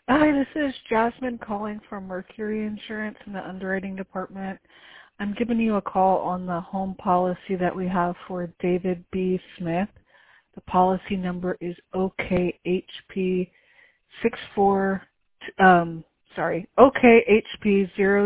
Hi, this is Jasmine calling from Mercury Insurance in the underwriting department. I'm giving you a call on the home policy that we have for David B. Smith. The policy number is OKHP 64 OKHP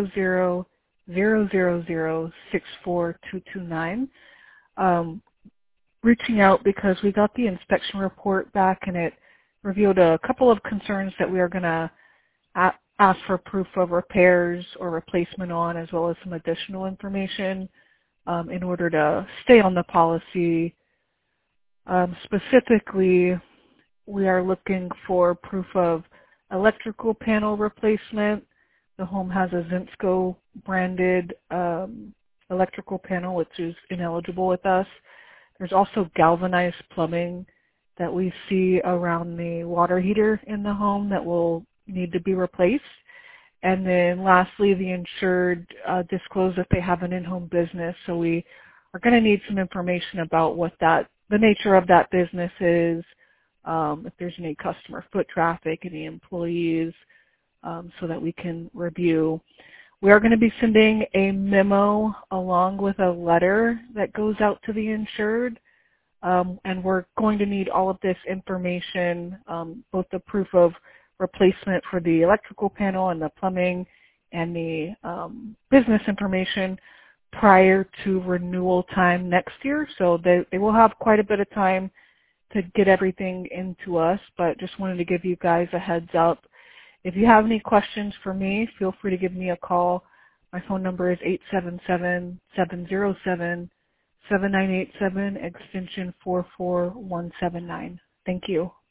0000064229. Um, Reaching out because we got the inspection report back and it revealed a couple of concerns that we are going to ask for proof of repairs or replacement on, as well as some additional information in order to stay on the policy. Specifically, we are looking for proof of electrical panel replacement. The home has a Zinsco branded electrical panel, which is ineligible with us. There's also galvanized plumbing that we see around the water heater in the home that will need to be replaced. And then lastly, the insured disclosed that they have an in-home business, so we are going to need some information about what the nature of that business is, if there's any customer foot traffic, any employees, so that we can review. We are going to be sending a memo along with a letter that goes out to the insured. And we're going to need all of this information, both the proof of replacement for the electrical panel and the plumbing and the business information prior to renewal time next year. So they will have quite a bit of time to get everything into us, but just wanted to give you guys a heads up. If you have any questions for me, feel free to give me a call. My phone number is 877-707-7987, extension 44179. Thank you.